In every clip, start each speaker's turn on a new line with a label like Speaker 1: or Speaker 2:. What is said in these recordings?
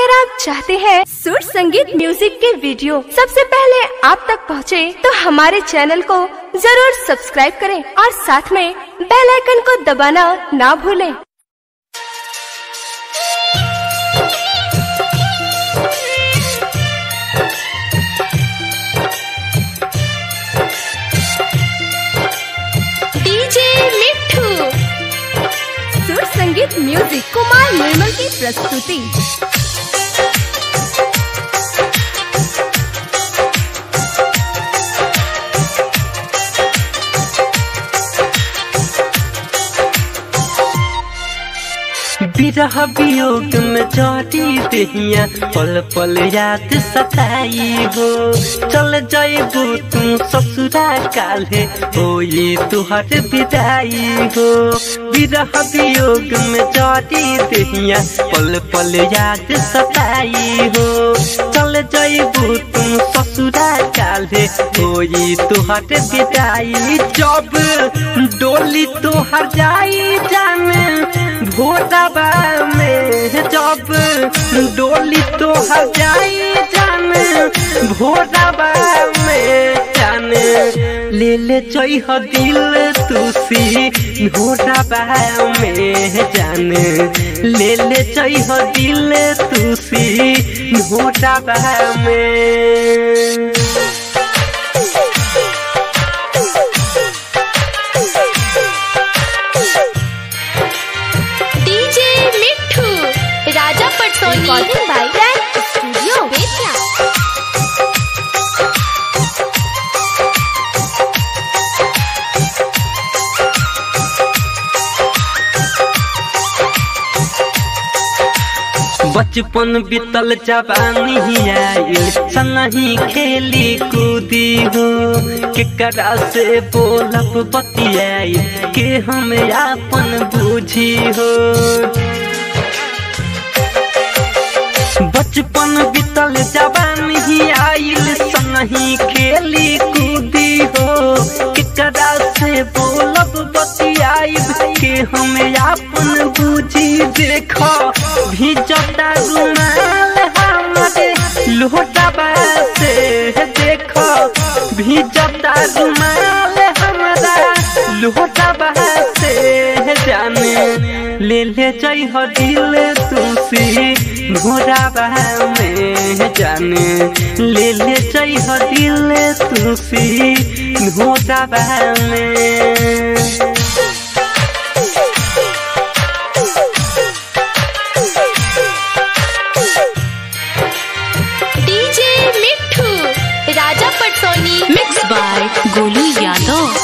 Speaker 1: अगर आप चाहते हैं सुर संगीत म्यूजिक के वीडियो सबसे पहले आप तक पहुंचे, तो हमारे चैनल को जरूर सब्सक्राइब करें और साथ में बेल आइकन को दबाना ना भूलें। डीजे मिट्ठू सुर संगीत म्यूजिक कुमार निर्मल की प्रस्तुति।
Speaker 2: विरह वियोग में चढ़ी देहिया पल पल याद सताई हो। चल जाइबो तू ससुरा काल्हे होई तुहर विदाई हो। विरह वियोग में चढ़ी देहिया पल पल याद सताई हो। चल जाइबो तू ससुरा काल्हे होई तुहर विदाई। जब डोली तुहर जाई जाने भोरबा में, जब डोली तोहर जाई जाने भोरबा में, जाने ले ले जइह दिल तुसी भोरबा में, जाने ले ले जइह दिल तुसी भोरबा में।
Speaker 1: राजा पटसोनी बाय ब्रांड स्टूडियो बेतिया।
Speaker 2: बचपन बीतल जवानी आइल संगही खेली कूदी हो। केकरा से बोलब बतियाई के हम आपन बूझी हो। बचपन बीतल जवानी आइल संगही खेली कूदी हो। केकरा से बोलब बतियाई के हम आपन बूझी। देखो भीजता रुमाल हमारे लोटबा से, देखो भीजता रुमाल हमारा लोटबा से, जाने ले ले जइह दिल तुसी भोरबा में, जाने ले ले जइह दिल तुसी भोरबा में।
Speaker 1: DJ Mitthu Raja Patsoni
Speaker 3: mix by Golu Yadav.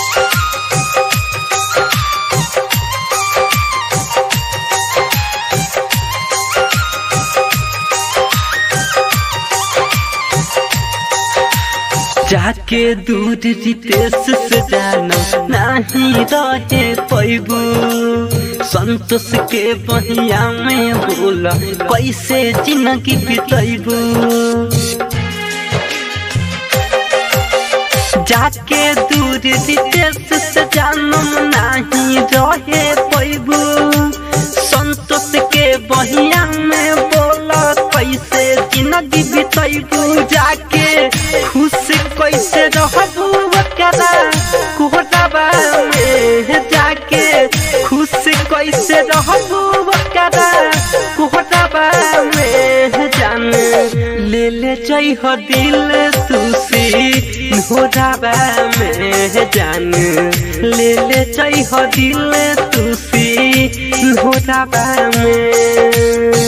Speaker 2: जाके दूर रितेश से जाना नहीं रहे पैबू। संतोष के बहिया में बोला कैसे जिंदगी बितैबू। जाके दूर रितेश से जाना नहीं रहे पैबू। संतोष के बहिया में बोला कैसे जिंदगी बितैबू। जाके खुश कैसे रहबू ओकरा कोहराबा में, जाके खुश कैसे रहबू ओकरा कोहराबा में, जाने ले ले जइह दिल तुसी भोरबा में, जाने ले ले जइह दिल तुसी भोरबा में।